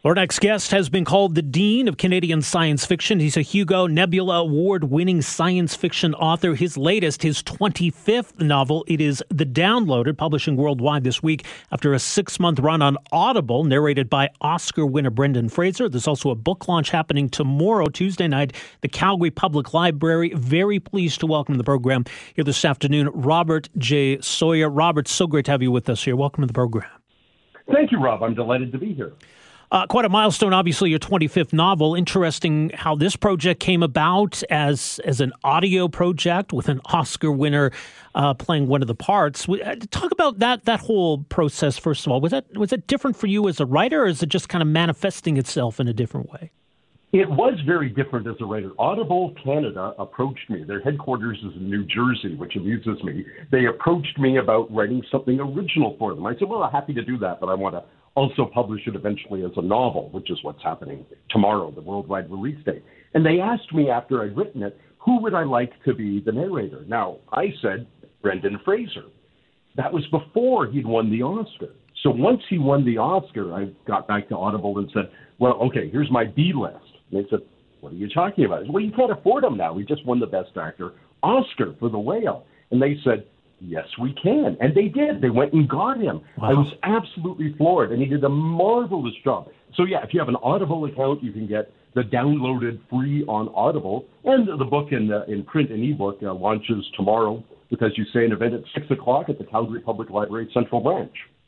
Our next guest has been called the Dean of Canadian Science Fiction. He's a Hugo Nebula Award-winning science fiction author. His latest, his 25th novel, it is The Downloaded, publishing worldwide this week after a 6-month run on Audible, narrated by Oscar winner Brendan Fraser. There's also a book launch happening tomorrow, Tuesday night, the Calgary Public Library. Very pleased to welcome to the program here this afternoon, Robert J. Sawyer. Robert, so great to have you with us here. Welcome to the program. Thank you, Rob. I'm delighted to be here. Quite a milestone, obviously, your 25th novel. Interesting how this project came about as an audio project with an Oscar winner playing one of the parts. Talk about that whole process, first of all. Was it different for you as a writer, or is it just kind of manifesting itself in a different way? It was very different as a writer. Audible Canada approached me. Their headquarters is in New Jersey, which amuses me. They approached me about writing something original for them. I said, well, I'm happy to do that, but I want to also publish it eventually as a novel, which is what's happening tomorrow, the worldwide release date. And they asked me after I'd written it, who would I like to be the narrator? Now, I said Brendan Fraser. That was before he'd won the Oscar. So once he won the Oscar, I got back to Audible and said, well, okay, here's my B list. And they said, what are you talking about? I said, well, you can't afford him now. We just won the Best Actor Oscar for The Whale. And they said, yes, we can. And they did. They went and got him. Wow. I was absolutely floored, and he did a marvelous job. So, yeah, if you have an Audible account, you can get The Downloaded free on Audible. And the book in print and ebook launches tomorrow, because you say, an event at 6 o'clock at the Calgary Public Library Central Branch.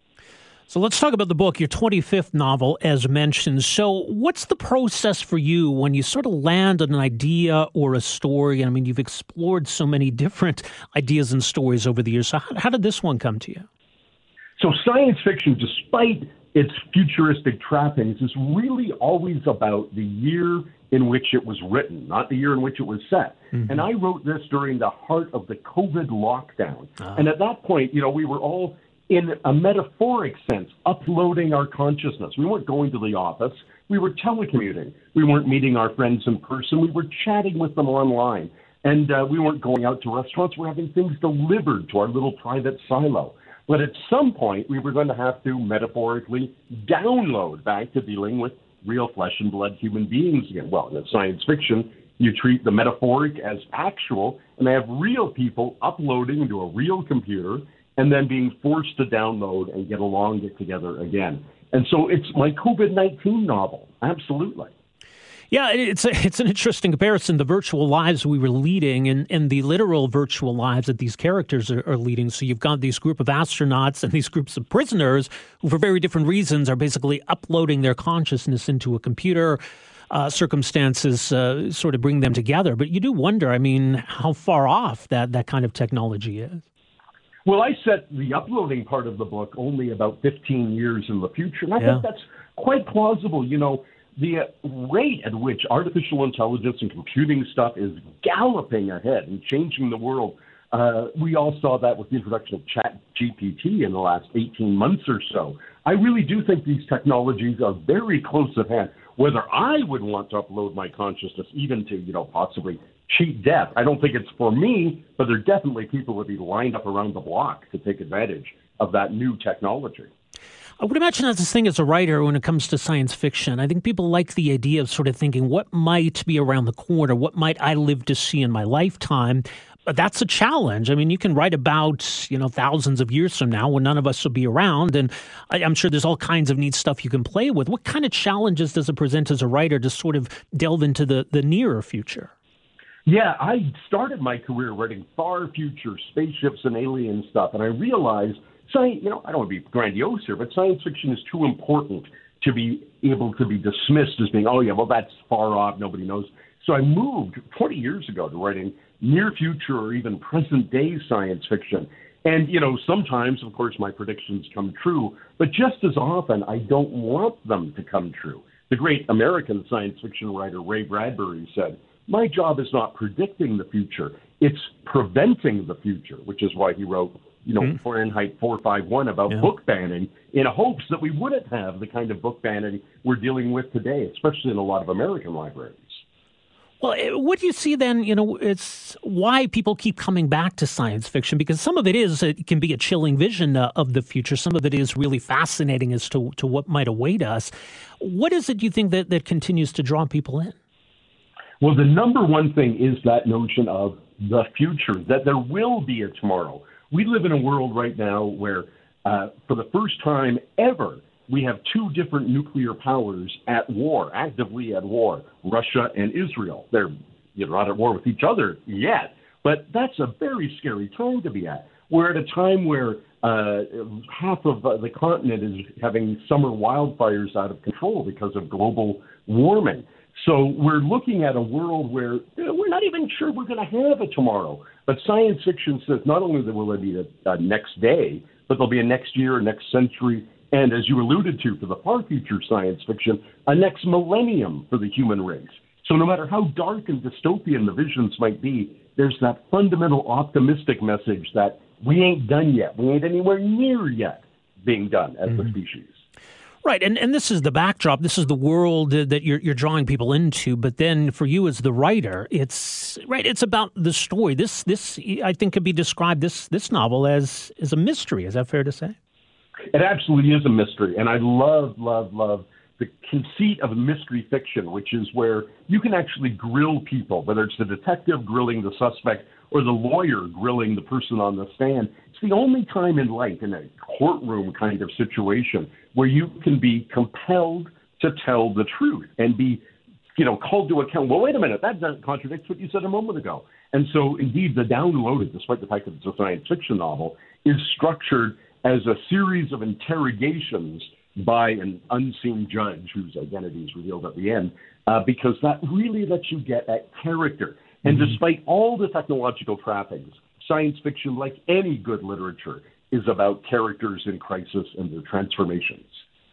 So let's talk about the book, your 25th novel, as mentioned. So what's the process for you when you sort of land on an idea or a story? I mean, you've explored so many different ideas and stories over the years. So how did this one come to you? So science fiction, despite its futuristic trappings, is really always about the year in which it was written, not the year in which it was set. Mm-hmm. And I wrote this during the heart of the COVID lockdown. And at that point, we were all, in a metaphoric sense, uploading our consciousness. We weren't going to the office. We were telecommuting. We weren't meeting our friends in person. We were chatting with them online. And we weren't going out to restaurants. We're having things delivered to our little private silo. But at some point, we were going to have to metaphorically download back to dealing with real flesh and blood human beings again. Well, in science fiction, you treat the metaphoric as actual, and they have real people uploading into a real computer and then being forced to download and get together again. And so it's my COVID-19 novel, absolutely. Yeah, it's an interesting comparison, the virtual lives we were leading and the literal virtual lives that these characters are leading. So you've got these group of astronauts and these groups of prisoners who, for very different reasons, are basically uploading their consciousness into a computer. Circumstances sort of bring them together. But you do wonder, I mean, how far off that kind of technology is. Well, I set the uploading part of the book only about 15 years in the future, and I think that's quite plausible. The rate at which artificial intelligence and computing stuff is galloping ahead and changing the world, we all saw that with the introduction of ChatGPT in the last 18 months or so. I really do think these technologies are very close at hand. Whether I would want to upload my consciousness even to, possibly cheat death, I don't think it's for me, but there are definitely people who would be lined up around the block to take advantage of that new technology. I would imagine that's the thing as a writer when it comes to science fiction. I think people like the idea of sort of thinking, what might be around the corner? What might I live to see in my lifetime? But that's a challenge. I mean, you can write about, thousands of years from now when none of us will be around. And I'm sure there's all kinds of neat stuff you can play with. What kind of challenges does it present as a writer to sort of delve into the nearer future? Yeah, I started my career writing far future spaceships and alien stuff. And I realized, I don't want to be grandiose here, but science fiction is too important to be able to be dismissed as being, that's far off, nobody knows. So I moved 20 years ago to writing near future or even present day science fiction. And, sometimes, of course, my predictions come true, but just as often, I don't want them to come true. The great American science fiction writer Ray Bradbury said, my job is not predicting the future, it's preventing the future, which is why he wrote Fahrenheit 451 about book banning, in hopes that we wouldn't have the kind of book banning we're dealing with today, especially in a lot of American libraries. Well, what do you see then? It's why people keep coming back to science fiction, because some of it can be a chilling vision of the future. Some of it is really fascinating as to what might await us. What is it you think that continues to draw people in? Well, the number one thing is that notion of the future, that there will be a tomorrow. We live in a world right now where, for the first time ever, we have two different nuclear powers at war, actively at war, Russia and Israel. They're not at war with each other yet, but that's a very scary time to be at. We're at a time where half of the continent is having summer wildfires out of control because of global warming. So we're looking at a world where we're not even sure we're going to have a tomorrow. But science fiction says not only will there be a next day, but there'll be a next year, a next century, and as you alluded to for the far future science fiction, a next millennium for the human race. So no matter how dark and dystopian the visions might be, there's that fundamental optimistic message that we ain't done yet. We ain't anywhere near yet being done as a species. Right, and this is the backdrop. This is the world that you're drawing people into. But then, for you as the writer, it's about the story. This I think could be described this novel as a mystery. Is that fair to say? It absolutely is a mystery, and I love the conceit of mystery fiction, which is where you can actually grill people, whether it's the detective grilling the suspect or the lawyer grilling the person on the stand. It's the only time in life, in a courtroom kind of situation, where you can be compelled to tell the truth and be, called to account. Well, wait a minute, that contradicts what you said a moment ago. And so, indeed, The Downloaded, despite the fact that it's a science fiction novel, is structured as a series of interrogations by an unseen judge whose identity is revealed at the end, because that really lets you get at character. And despite all the technological trappings, science fiction, like any good literature, is about characters in crisis and their transformations.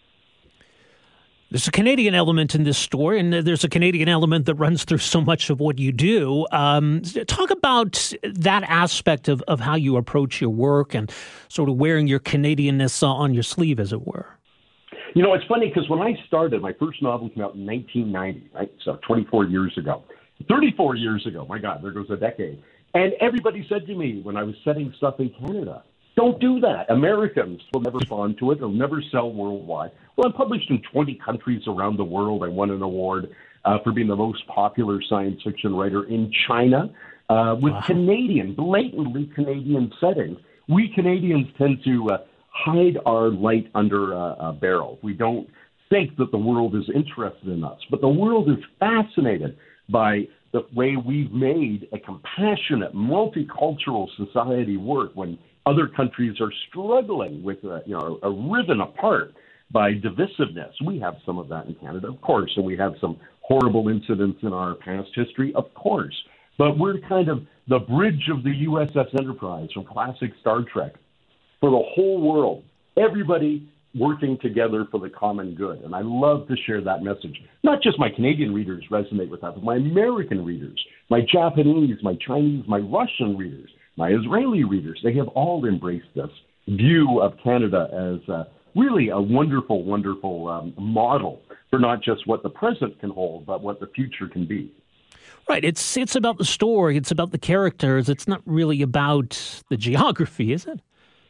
There's a Canadian element in this story, and there's a Canadian element that runs through so much of what you do. Talk about that aspect of how you approach your work and sort of wearing your Canadianness on your sleeve, as it were. It's funny because when I started, my first novel came out in 1990, right? So 24 years ago. 34 years ago, my God, there goes a decade. And everybody said to me when I was setting stuff in Canada, don't do that. Americans will never respond to it. It'll never sell worldwide. Well, I'm published in 20 countries around the world. I won an award for being the most popular science fiction writer in China with blatantly Canadian settings. We Canadians tend to hide our light under a barrel. We don't think that the world is interested in us, but the world is fascinated by the way we've made a compassionate, multicultural society work when other countries are struggling with are riven apart by divisiveness. We have some of that in Canada, of course, and we have some horrible incidents in our past history, of course. But we're kind of the bridge of the USS Enterprise from classic Star Trek for the whole world. Everybody working together for the common good. And I love to share that message. Not just my Canadian readers resonate with that, but my American readers, my Japanese, my Chinese, my Russian readers, my Israeli readers. They have all embraced this view of Canada as really a wonderful, wonderful model for not just what the present can hold, but what the future can be. Right. It's about the story. It's about the characters. It's not really about the geography, is it?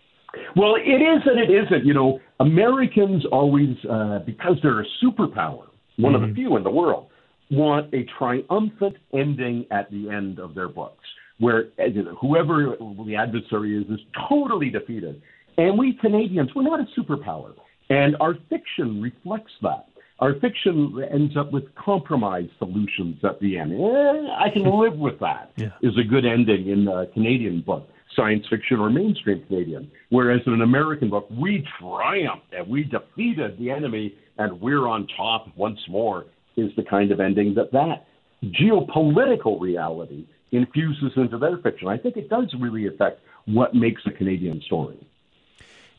Well, it is and it isn't. Americans always, because they're a superpower, one of the few in the world, want a triumphant ending at the end of their books, where whoever the adversary is totally defeated. And we Canadians, we're not a superpower. And our fiction reflects that. Our fiction ends up with compromise solutions at the end. I can live with that, is a good ending in a Canadian book, science fiction or mainstream Canadian. Whereas in an American book, we triumphed and we defeated the enemy and we're on top once more, is the kind of ending that geopolitical reality infuses into their fiction. I think it does really affect what makes a Canadian story.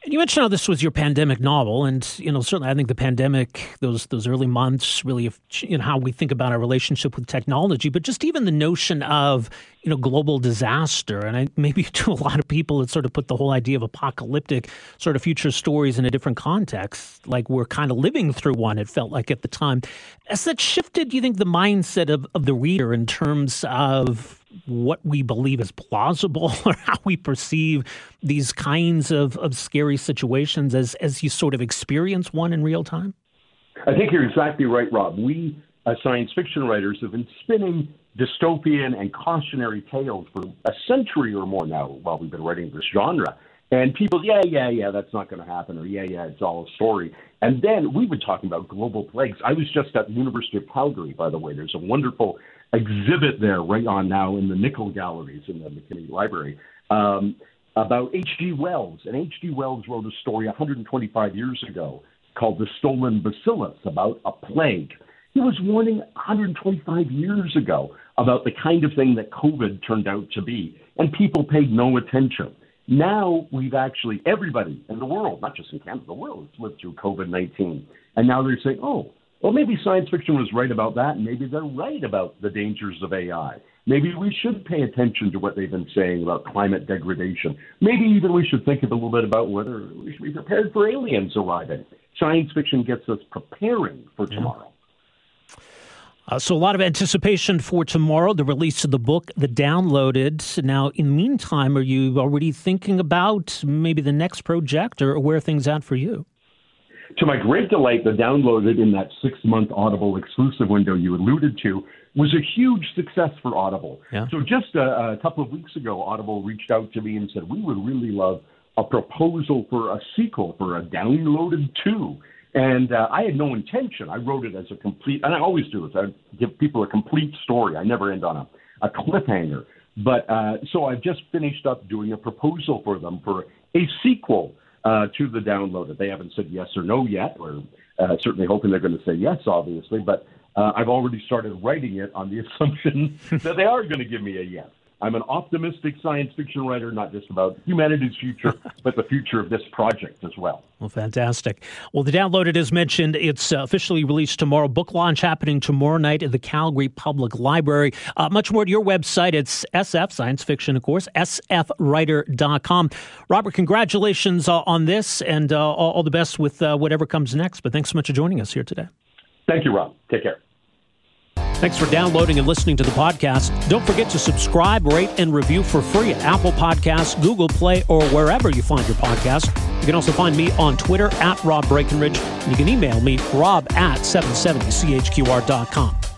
And you mentioned how this was your pandemic novel, and certainly I think the pandemic, those early months, really, how we think about our relationship with technology, but just even the notion of global disaster, and maybe to a lot of people, it sort of put the whole idea of apocalyptic sort of future stories in a different context, like we're kind of living through one. It felt like at the time. Has that shifted, do you think, the mindset of the reader in terms of what we believe is plausible or how we perceive these kinds of scary situations as you sort of experience one in real time? I think you're exactly right, Rob. We, as science fiction writers, have been spinning dystopian and cautionary tales for a century or more now while we've been writing this genre. And people, yeah, that's not going to happen, or yeah, it's all a story. And then we've been talking about global plagues. I was just at the University of Calgary, by the way. There's a wonderful exhibit there right on now in the Nickel Galleries in the McKinney Library about H.G. Wells. And H.G. Wells wrote a story 125 years ago called The Stolen Bacillus, about a plague. He was warning 125 years ago about the kind of thing that COVID turned out to be, and people paid no attention. Now we've actually, everybody in the world, not just in Canada, the world has lived through COVID-19. And now they're saying, well, maybe science fiction was right about that, and maybe they're right about the dangers of AI. Maybe we should pay attention to what they've been saying about climate degradation. Maybe even we should think a little bit about whether we should be prepared for aliens arriving. Science fiction gets us preparing for tomorrow. So a lot of anticipation for tomorrow, the release of the book, The Downloaded. Now, in the meantime, are you already thinking about maybe the next project, or where are things at for you? To my great delight, The Downloaded, in that 6-month Audible exclusive window you alluded to, was a huge success for Audible. Yeah. So just a couple of weeks ago, Audible reached out to me and said, we would really love a proposal for a sequel, for a Downloaded 2. And I had no intention. I wrote it as a complete, and I always do this. I give people a complete story. I never end on a cliffhanger. But so I've just finished up doing a proposal for them for a sequel to The Downloaded. They haven't said yes or no yet. We're certainly hoping they're going to say yes, obviously. But I've already started writing it on the assumption that they are going to give me a yes. I'm an optimistic science fiction writer, not just about humanity's future, but the future of this project as well. Well, fantastic. Well, The Downloaded, as mentioned, it's officially released tomorrow. Book launch happening tomorrow night at the Calgary Public Library. Much more to your website. It's SF, science fiction, of course, sfwriter.com. Robert, congratulations on this, and all the best with whatever comes next. But thanks so much for joining us here today. Thank you, Rob. Take care. Thanks for downloading and listening to the podcast. Don't forget to subscribe, rate, and review for free at Apple Podcasts, Google Play, or wherever you find your podcast. You can also find me on Twitter at Rob Breckenridge. And you can email me, rob@770chqr.com.